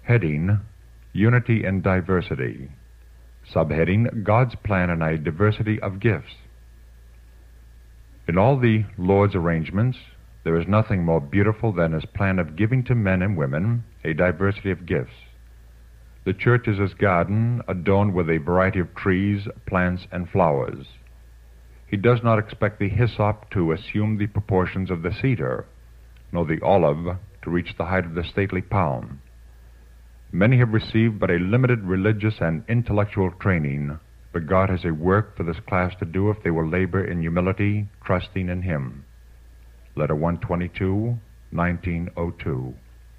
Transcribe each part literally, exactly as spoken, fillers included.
Heading: Unity and Diversity. Subheading: God's Plan in a Diversity of Gifts. In all the Lord's arrangements, there is nothing more beautiful than His plan of giving to men and women a diversity of gifts. The church is His garden, adorned with a variety of trees, plants, and flowers. He does not expect the hyssop to assume the proportions of the cedar, nor the olive to reach the height of the stately palm. Many have received but a limited religious and intellectual training, but God has a work for this class to do if they will labor in humility, trusting in Him. Letter one twenty-two, nineteen oh two.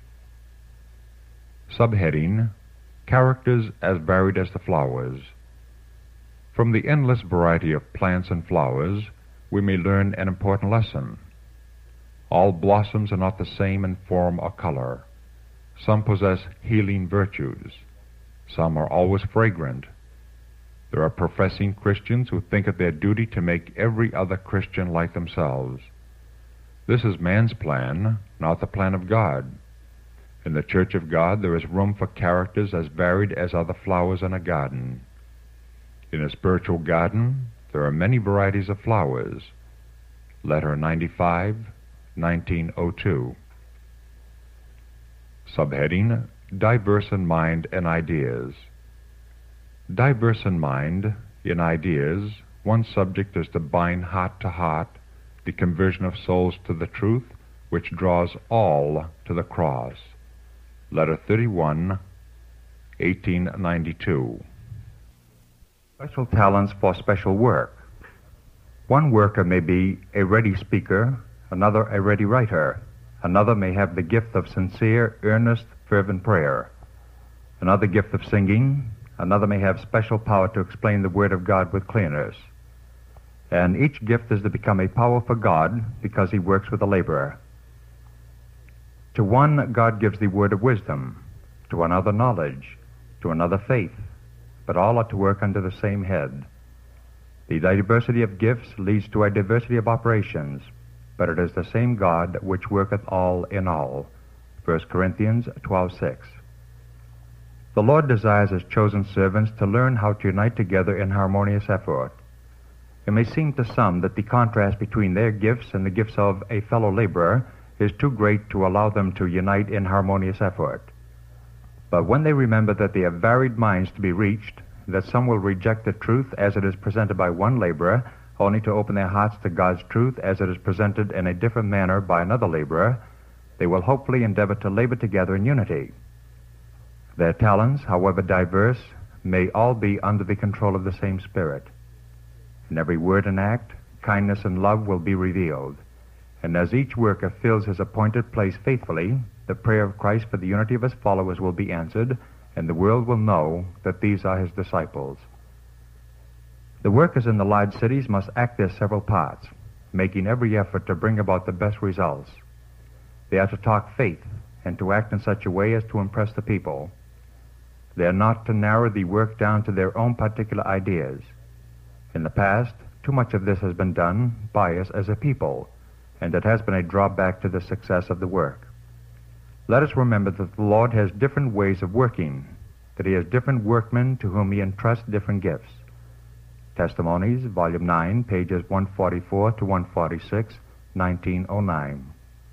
Subheading: Characters as Varied as the Flowers. From the endless variety of plants and flowers, we may learn an important lesson. All blossoms are not the same in form or color. Some possess healing virtues. Some are always fragrant. There are professing Christians who think it their duty to make every other Christian like themselves. This is man's plan, not the plan of God. In the Church of God there is room for characters as varied as are the flowers in a garden. In a spiritual garden there are many varieties of flowers. Letter ninety-five, nineteen oh two. Subheading: Diverse in Mind and Ideas. Diverse in mind, in ideas, one subject is to bind heart to heart the conversion of souls to the truth, which draws all to the cross. Letter thirty-one, eighteen ninety-two. Special talents for special work. One worker may be a ready speaker, another a ready writer. Another may have the gift of sincere, earnest, fervent prayer. Another gift of singing. Another may have special power to explain the Word of God with clearness. And each gift is to become a power for God because He works with the laborer. To one, God gives the word of wisdom. To another, knowledge. To another, faith. But all are to work under the same head. The diversity of gifts leads to a diversity of operations, but it is the same God which worketh all in all. First Corinthians twelve six. The Lord desires His chosen servants to learn how to unite together in harmonious effort. It may seem to some that the contrast between their gifts and the gifts of a fellow laborer is too great to allow them to unite in harmonious effort. But when they remember that they have varied minds to be reached, that some will reject the truth as it is presented by one laborer, only to open their hearts to God's truth as it is presented in a different manner by another laborer, they will hopefully endeavor to labor together in unity. Their talents, however diverse, may all be under the control of the same Spirit. In every word and act, kindness and love will be revealed. And as each worker fills his appointed place faithfully, the prayer of Christ for the unity of His followers will be answered, and the world will know that these are His disciples. The workers in the large cities must act their several parts, making every effort to bring about the best results. They are to talk faith and to act in such a way as to impress the people. They are not to narrow the work down to their own particular ideas. In the past, too much of this has been done by us as a people, and it has been a drawback to the success of the work. Let us remember that the Lord has different ways of working, that He has different workmen to whom He entrusts different gifts. Testimonies, Volume nine, pages one forty-four to one forty-six, nineteen oh nine.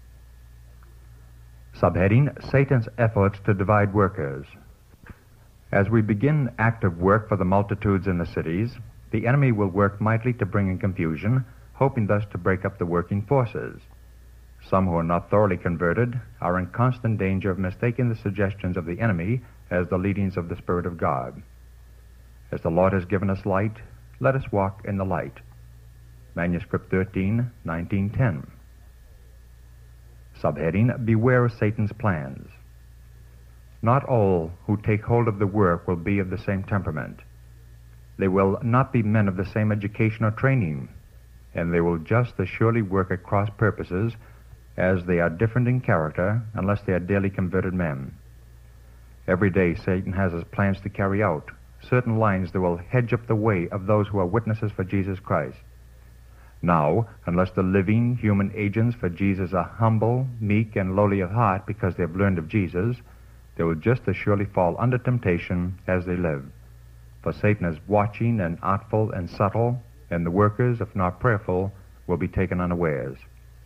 Subheading: Satan's Efforts to Divide Workers. As we begin active work for the multitudes in the cities, the enemy will work mightily to bring in confusion, hoping thus to break up the working forces. Some who are not thoroughly converted are in constant danger of mistaking the suggestions of the enemy as the leadings of the Spirit of God. As the Lord has given us light, let us walk in the light. Manuscript thirteen, nineteen ten. Subheading: Beware of Satan's Plans. Not all who take hold of the work will be of the same temperament. They will not be men of the same education or training, and they will just as surely work at cross purposes as they are different in character, unless they are daily converted men. Every day Satan has his plans to carry out, certain lines that will hedge up the way of those who are witnesses for Jesus Christ. Now, unless the living human agents for Jesus are humble, meek, and lowly of heart because they have learned of Jesus, they will just as surely fall under temptation as they live. For Satan is watching and artful and subtle, and the workers, if not prayerful, will be taken unawares.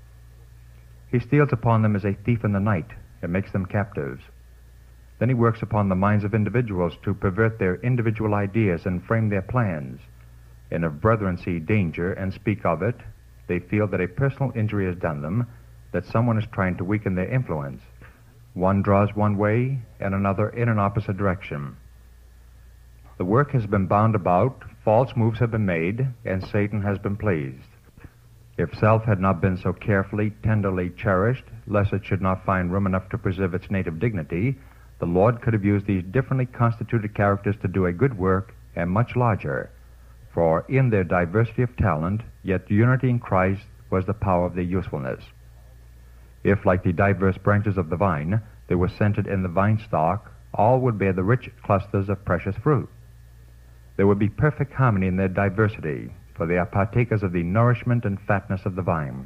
He steals upon them as a thief in the night and makes them captives. Then he works upon the minds of individuals to pervert their individual ideas and frame their plans. And if brethren see danger and speak of it, they feel that a personal injury is done them, that someone is trying to weaken their influence. One draws one way and another in an opposite direction. The work has been bound about, false moves have been made, and Satan has been pleased. If self had not been so carefully, tenderly cherished, lest it should not find room enough to preserve its native dignity, the Lord could have used these differently constituted characters to do a good work, and much larger. For in their diversity of talent, yet unity in Christ was the power of their usefulness. If, like the diverse branches of the vine, they were centered in the vine stalk, all would bear the rich clusters of precious fruit. There would be perfect harmony in their diversity, for they are partakers of the nourishment and fatness of the vine.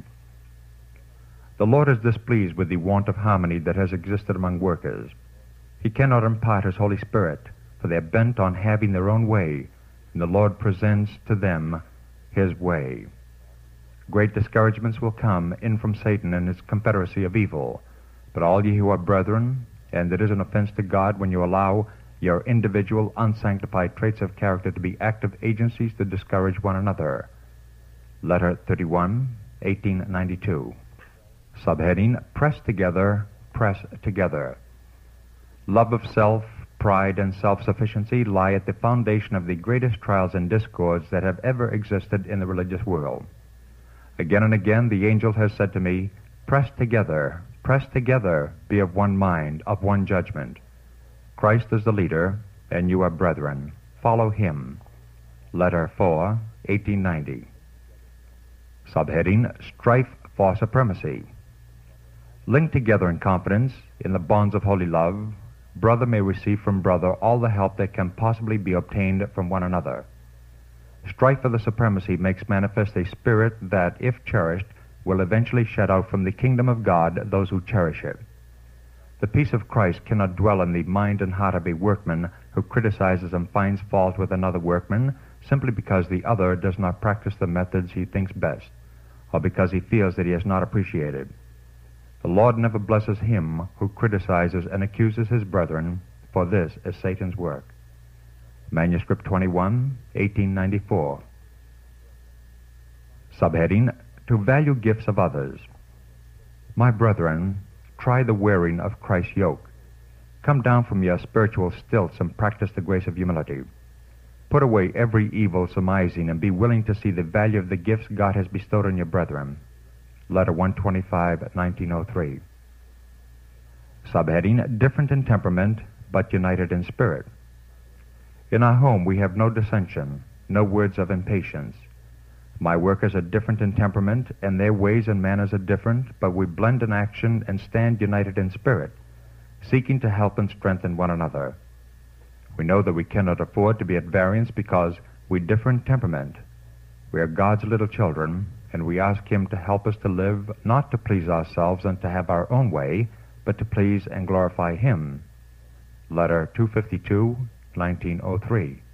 The Lord is displeased with the want of harmony that has existed among workers. He cannot impart His Holy Spirit, for they are bent on having their own way, and the Lord presents to them His way. Great discouragements will come in from Satan and his confederacy of evil. But all ye who are brethren, and it is an offense to God when you allow your individual unsanctified traits of character to be active agencies to discourage one another. Letter thirty-one, eighteen ninety-two. Subheading, Press Together, Press Together. Love of self, pride, and self-sufficiency lie at the foundation of the greatest trials and discords that have ever existed in the religious world. Again and again the angel has said to me, Press together, press together, be of one mind, of one judgment. Christ is the leader, and you are brethren. Follow Him. Letter four, eighteen ninety. Subheading, Strife for Supremacy. Linked together in confidence, in the bonds of holy love, brother may receive from brother all the help that can possibly be obtained from one another. Strife for the supremacy makes manifest a spirit that, if cherished, will eventually shut out from the kingdom of God those who cherish it. The peace of Christ cannot dwell in the mind and heart of a workman who criticizes and finds fault with another workman simply because the other does not practice the methods he thinks best, or because he feels that he is not appreciated. The Lord never blesses him who criticizes and accuses his brethren, for this is Satan's work. Manuscript twenty-one, eighteen ninety-four. Subheading, To Value Gifts of Others. My brethren, try the wearing of Christ's yoke. Come down from your spiritual stilts and practice the grace of humility. Put away every evil surmising and be willing to see the value of the gifts God has bestowed on your brethren. Letter one twenty-five, nineteen oh three. Subheading, Different in temperament, but united in spirit. In our home we have no dissension, no words of impatience. My workers are different in temperament, and their ways and manners are different, but we blend in action and stand united in spirit, seeking to help and strengthen one another. We know that we cannot afford to be at variance because we differ in temperament. We are God's little children, and we ask Him to help us to live not to please ourselves and to have our own way, but to please and glorify Him. Letter two fifty-two, nineteen oh three.